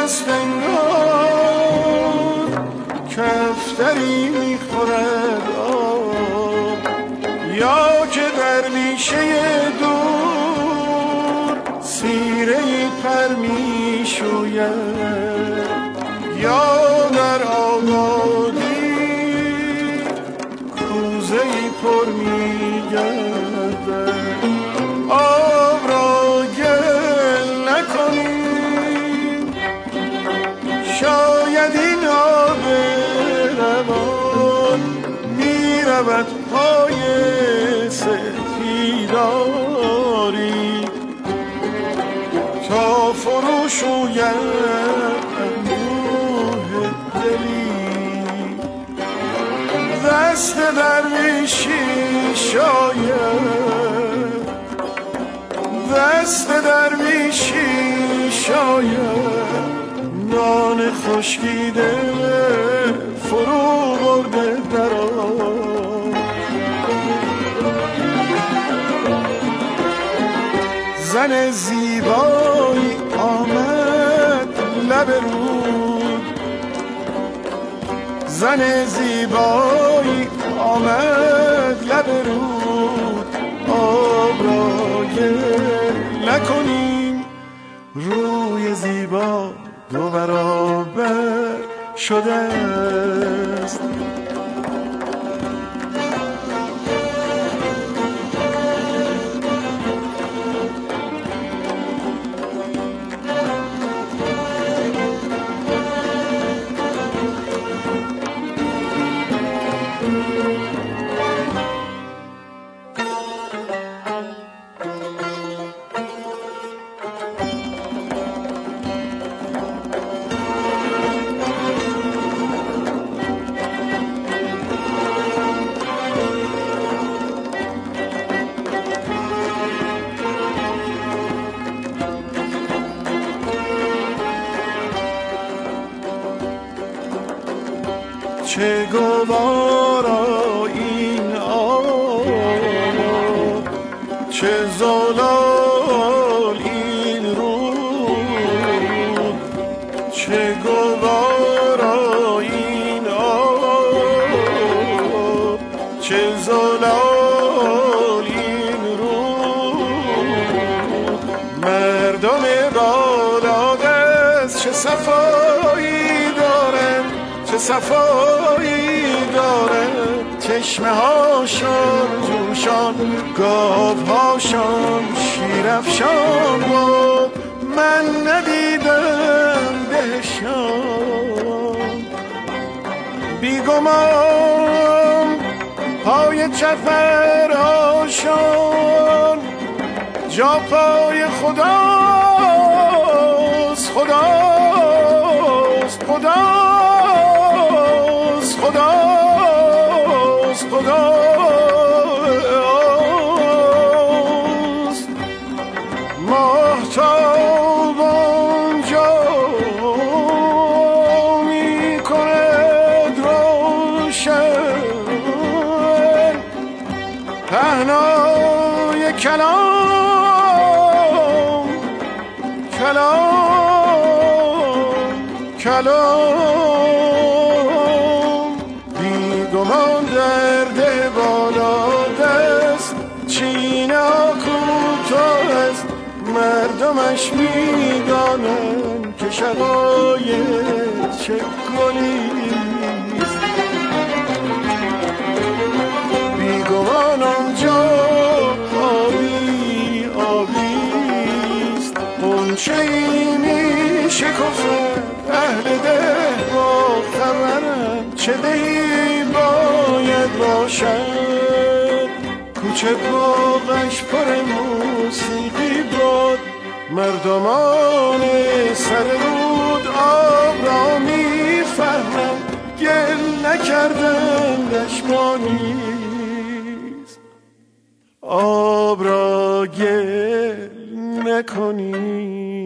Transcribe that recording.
است انگار کفتری میخورد آب، یا که در بیشه دور سیره پر میشوید، یا در آبادی کوزه‌ای پر میگردد. آب را گل نکنیم، شاید این آب روان میرود پای سپیداری تا فرو شوید اندوه دلی. دست درویشی شاید، دست درویشی شاید نان خشکیده فرو برده در آب. زن زیبایی آمد لب رود، زن زیبایی آمد لب رود. آب را گل نکنیم، روی زیبا دو برابر شده است. چه گوارا این آب، چه زلال این رود، چه گوارا این آب، چه زلال این رود. مردم بالادست چه صفایی دارن، چه صفایی داره، چشمه هاشان جوشان، گاو هاشان شیرفشان بود. من ندیدم دهشان، بیگمان پای چفرهاشان جا پای خداست، خداست، خداست، خداست، خداست. ماهتاب آنجا می کند روشن پهنای کلام، کلام، کلام. بیگمان درد بالادست چینا کوتاه است، مردمش میدانند که شقایق چه گلیست. بیگمان آنجا آبی آبیست، غنچه‌ای می شکفد اهل ده با خبرند چه دهی باید باشد. کوچه باغش پر موسیقی بود، مردمان سر رود آب را میفهمند، گل نکردن دشمانیست. آب را گل نکنی.